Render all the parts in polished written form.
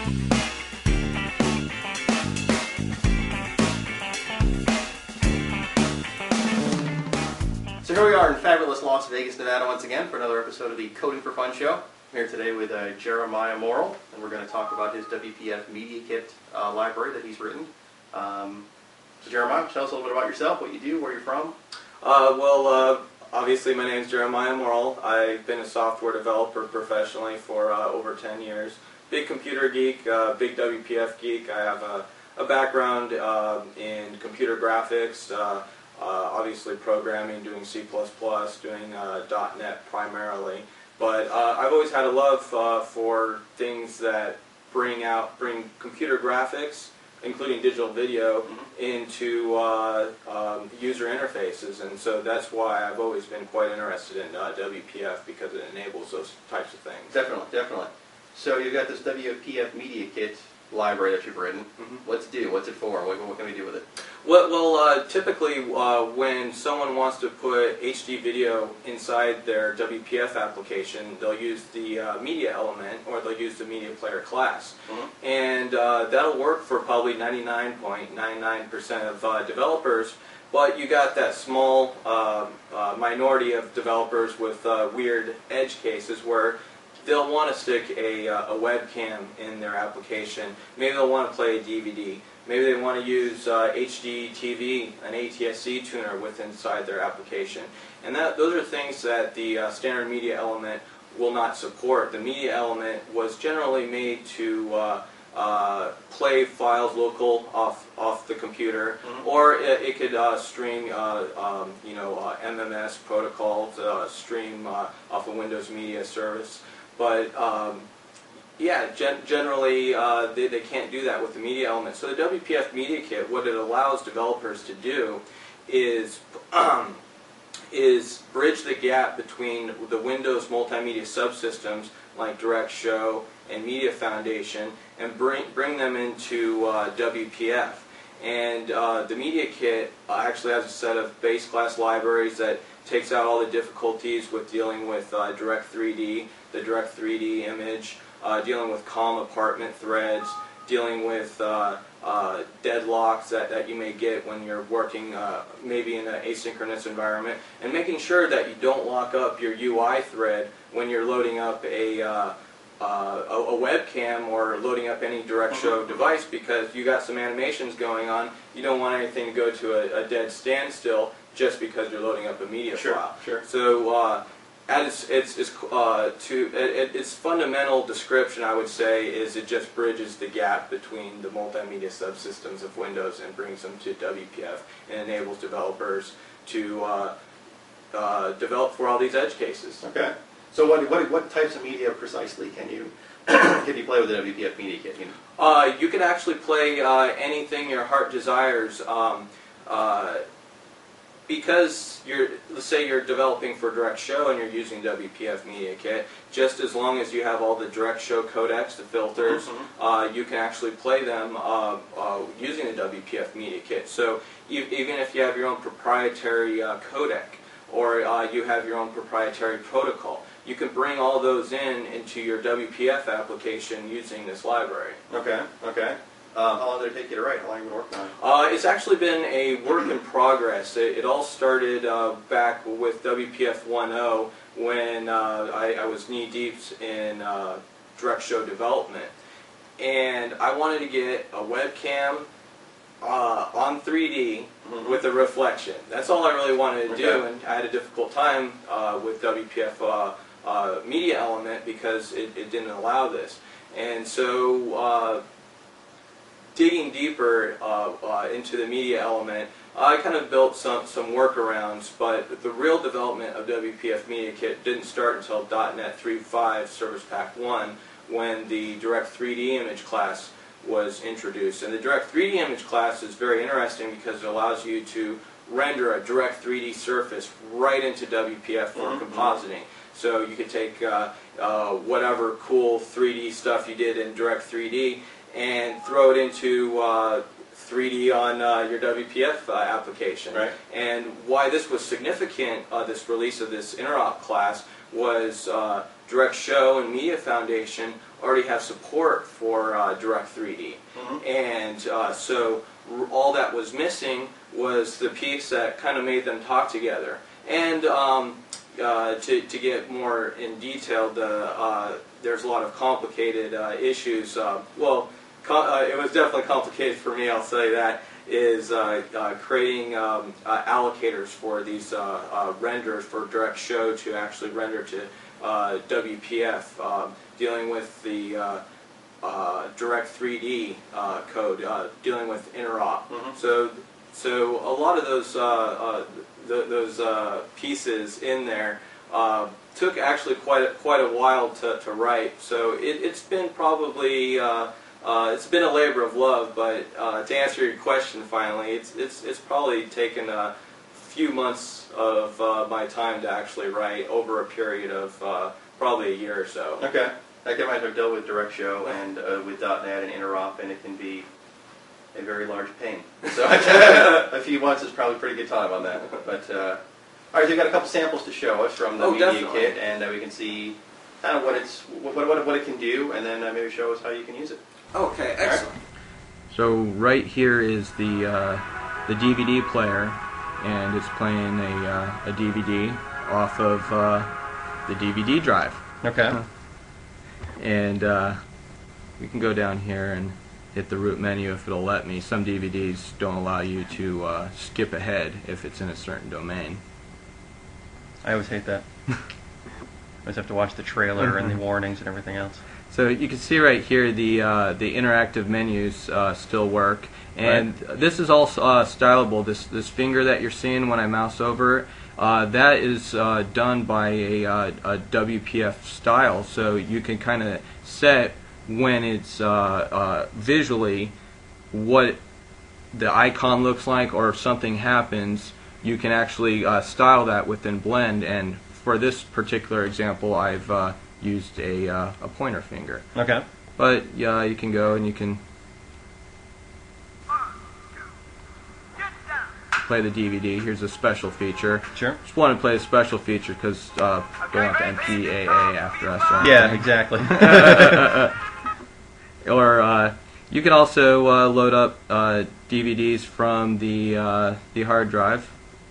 So here we are in fabulous Las Vegas, Nevada once again for another episode of the Coding for Fun show. I'm here today with Jeremiah Morrill, and we're going to talk about his WPF Media Kit library that he's written. So Jeremiah, tell us a little bit about yourself, what you do, where you're from. Obviously my name is Jeremiah Morrill. I've been a software developer professionally for over 10 years. Big computer geek, big WPF geek. I have a background in computer graphics, obviously programming, doing C++, doing .NET primarily. But I've always had a love for things that bring computer graphics, including digital video, into user interfaces, and so that's why I've always been quite interested in WPF, because it enables those types of things. Definitely, definitely. So you've got this WPF Media Kit library that you've written. What's it do? What's it for? What can we do with it? Well, typically when someone wants to put HD video inside their WPF application, they'll use the media element, or they'll use the media player class. And that'll work for probably 99.99% of developers, but you got that small minority of developers with weird edge cases where they'll want to stick a webcam in their application. Maybe they'll want to play a DVD. Maybe they want to use HD TV, an ATSC tuner inside their application. And those are things that the standard media element will not support. The media element was generally made to play files local off the computer, or it could stream MMS protocols, stream off a Windows Media Service. But yeah, generally they can't do that with the media element. So the WPF Media Kit, what it allows developers to do is bridge the gap between the Windows multimedia subsystems like DirectShow and Media Foundation, and bring them into WPF. And the Media Kit actually has a set of base class libraries that takes out all the difficulties with dealing with Direct3D, the Direct3D image, dealing with COM apartment threads, dealing with deadlocks that you may get when you're working maybe in an asynchronous environment, and making sure that you don't lock up your UI thread when you're loading up a webcam or loading up any DirectShow device, because you got some animations going on. You don't want anything to go to a dead standstill just because you're loading up a media file. So its fundamental description, I would say, is it just bridges the gap between the multimedia subsystems of Windows and brings them to WPF, and enables developers to develop for all these edge cases. Okay. So what types of media precisely can you play with the WPF Media Kit? You can actually play anything your heart desires. Because let's say you're developing for DirectShow and you're using WPF Media Kit, just as long as you have all the DirectShow codecs, the filters, you can actually play them using the WPF Media Kit. So even if you have your own proprietary codec, or you have your own proprietary protocol, you can bring all those into your WPF application using this library. Okay, okay. How long did it take you to write? How long have you been working on it? It's actually been a work in progress. It all started back with WPF 1.0 when I was knee-deep in DirectShow development. And I wanted to get a webcam on 3D with a reflection. That's all I really wanted to do, and I had a difficult time with WPF Media Element because it didn't allow this. And so digging deeper into the media element, I kind of built some workarounds, but the real development of WPF Media Kit didn't start until .NET 3.5 Service Pack 1, when the Direct3D image class was introduced. And the Direct3D image class is very interesting because it allows you to render a Direct3D surface right into WPF for compositing. So you could take whatever cool 3D stuff you did in Direct3D and throw it into 3D on your WPF application. Right. And why this was significant, this release of this interop class, was Direct Show and Media Foundation already have support for Direct 3D. And so all that was missing was the piece that kind of made them talk together. And to get more in detail, there's a lot of complicated issues. It was definitely complicated for me, I'll say that, is creating allocators for these renders for Direct Show to actually render to WPF, dealing with the Direct 3D code, dealing with interop. So a lot of those pieces in there took actually quite a while to write. So it's been probably it's been a labor of love. But to answer your question, finally, it's probably taken a few months of my time to actually write over a period of probably a year or so. Okay. I've dealt with Direct Show and with .NET and interop, and it can be a very large pain. So a few months is probably pretty good time on that. But all right, so you got a couple samples to show us from the Media Kit, and we can see kind of what it can do, and then maybe show us how you can use it. Okay, excellent. Right. So right here is the DVD player, and it's playing a DVD off of the DVD drive. Okay. And we can go down here and hit the root menu if it'll let me. Some DVDs don't allow you to skip ahead if it's in a certain domain. I always hate that. I always have to watch the trailer and the warnings and everything else. So you can see right here the interactive menus still work, and this is all stylable. This finger that you're seeing when I mouse over it, that is done by a WPF style, so you can kind of set when it's visually what the icon looks like, or if something happens, you can actually style that within Blend. And for this particular example, I've used a pointer finger. Okay. But yeah, you can go and you can play the DVD. Here's a special feature. Sure. Just wanted to play a special feature because don't want the MPAA after us. Yeah, exactly. Or you can also load up DVDs from the hard drive.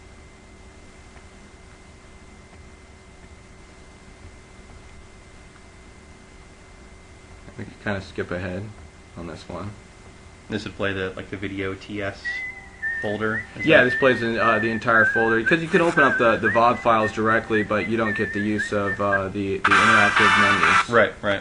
We can kind of skip ahead on this one. This would play the video TS folder. Yeah, this plays in the entire folder, because you can open up the VOD files directly, but you don't get the use of the interactive menus. Right, right.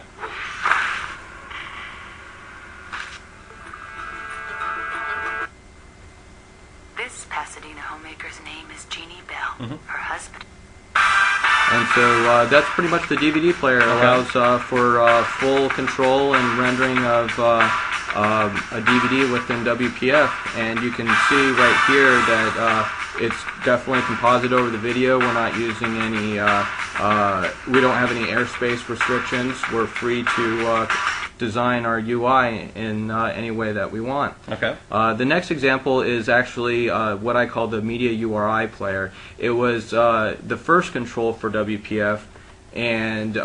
This Pasadena homemaker's name is Jeannie Bell. Her husband. And so that's pretty much the DVD player. It allows for full control and rendering of a DVD within WPF, and you can see right here that it's definitely composite over the video. We're not using any, we don't have any airspace restrictions. We're free to design our UI in any way that we want. Okay. The next example is actually what I call the Media URI player. It was the first control for WPF, and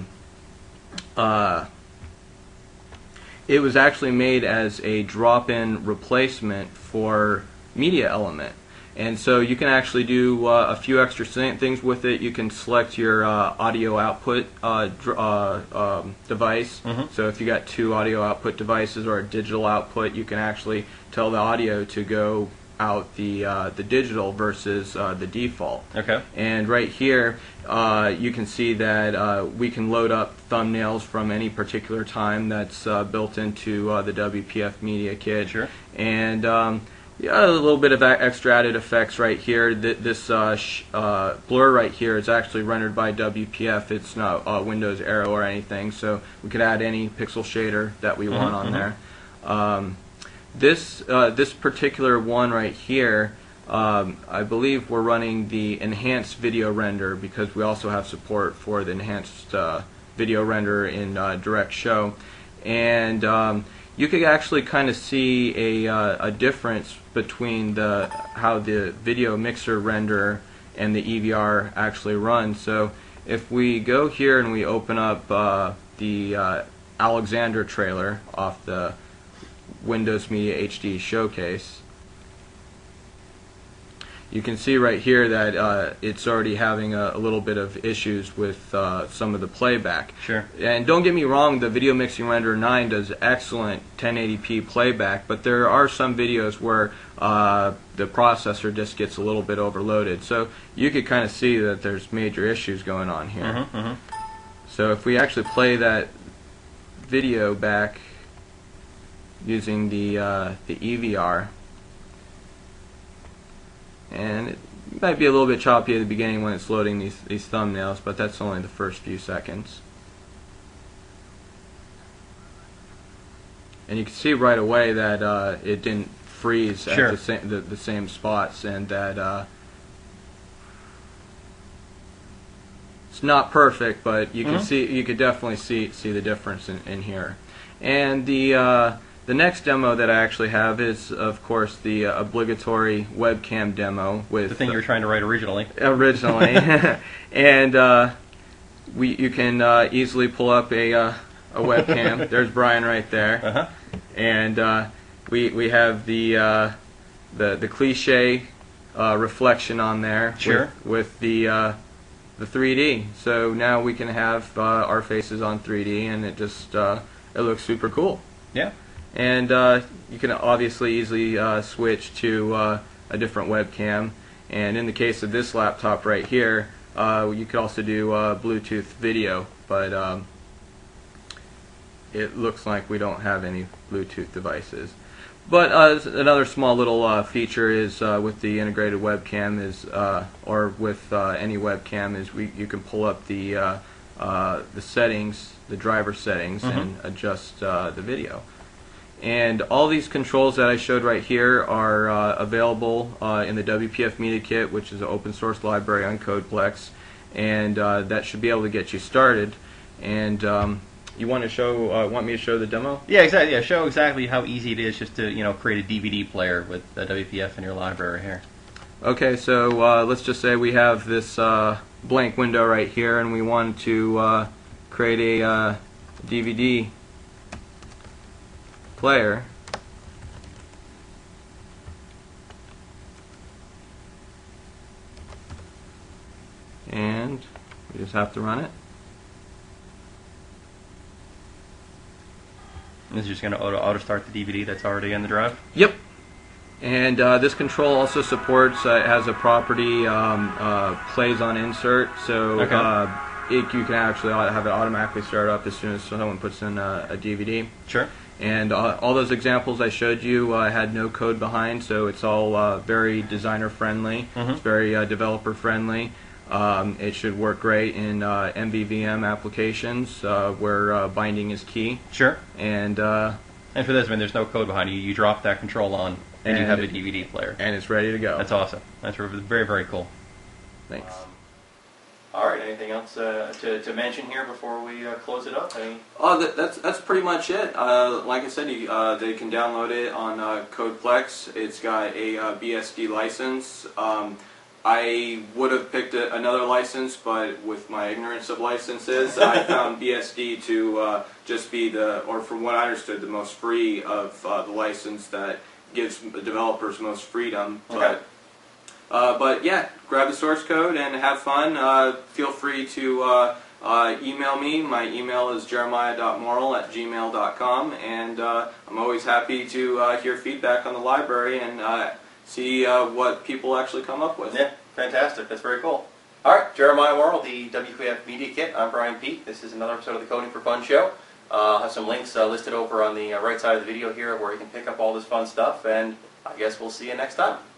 it was actually made as a drop-in replacement for Media Element. And so you can actually do a few extra things with it. You can select your audio output device. So if you got two audio output devices or a digital output, you can actually tell the audio to go out the digital versus the default. Okay. And right here, you can see that we can load up thumbnails from any particular time that's built into the WPF Media Kit. Sure. And yeah, a little bit of extra added effects right here. This blur right here is actually rendered by WPF. It's not Windows Aero or anything, so we could add any pixel shader that we want on there. This particular one right here, I believe we're running the enhanced video render, because we also have support for the enhanced video render in Direct Show. And you could actually kind of see a difference between how the video mixer render and the EVR actually run. So If we go here and we open up the Alexander trailer off the Windows Media HD showcase, you can see right here that it's already having a little bit of issues with some of the playback. Sure. And don't get me wrong, the Video Mixing Renderer 9 does excellent 1080p playback, but there are some videos where the processor just gets a little bit overloaded. So you could kind of see that there's major issues going on here. So if we actually play that video back using the EVR, and it might be a little bit choppy at the beginning when it's loading these thumbnails, but that's only the first few seconds. And you can see right away that it didn't freeze Sure. at the same spots, and that it's not perfect, but you can you could definitely see the difference in here. And the next demo that I actually have is, of course, the obligatory webcam demo with The thing you were trying to write originally. And you can easily pull up a webcam. There's Brian right there, and we have the cliche reflection on there. Sure. With the 3D. So now we can have our faces on 3D, and it just it looks super cool. Yeah. And you can obviously easily switch to a different webcam. And in the case of this laptop right here, you could also do Bluetooth video, but it looks like we don't have any Bluetooth devices. But another small little feature is with the integrated webcam is, or with any webcam, is you can pull up the settings, the driver settings, and adjust the video. And all these controls that I showed right here are available in the WPF Media Kit, which is an open source library on Codeplex, and that should be able to get you started. And you want me to show the demo? Yeah, exactly. Yeah, show exactly how easy it is just to create a DVD player with WPF in your library here. Okay, so let's just say we have this blank window right here, and we want to create a DVD player. And we just have to run it. This is just going to auto start the DVD that's already in the drive? Yep. And this control also supports, it has a property, plays on insert, so you can actually have it automatically start up as soon as someone puts in a DVD. Sure. And all those examples I showed you had no code behind, so it's all very designer friendly. It's very developer friendly. It should work great in MVVM applications where binding is key. Sure. And for this, there's no code behind you. You drop that control on, and you have a DVD player. And it's ready to go. That's awesome. That's very, very cool. Thanks. All right. Anything else to mention here before we close it up? That's pretty much it. Like I said, they can download it on Codeplex. It's got a BSD license. I would have picked another license, but with my ignorance of licenses, I found BSD to just be or from what I understood, the most free of the license that gives the developers most freedom. Okay. But yeah, grab the source code and have fun. Feel free to email me. My email is jeremiah.morrill@gmail.com, and I'm always happy to hear feedback on the library and see what people actually come up with. Yeah, fantastic. That's very cool. All right, Jeremiah Morrill, the WPF Media Kit. I'm Brian Peet. This is another episode of the Coding for Fun show. I'll have some links listed over on the right side of the video here where you can pick up all this fun stuff, and I guess we'll see you next time.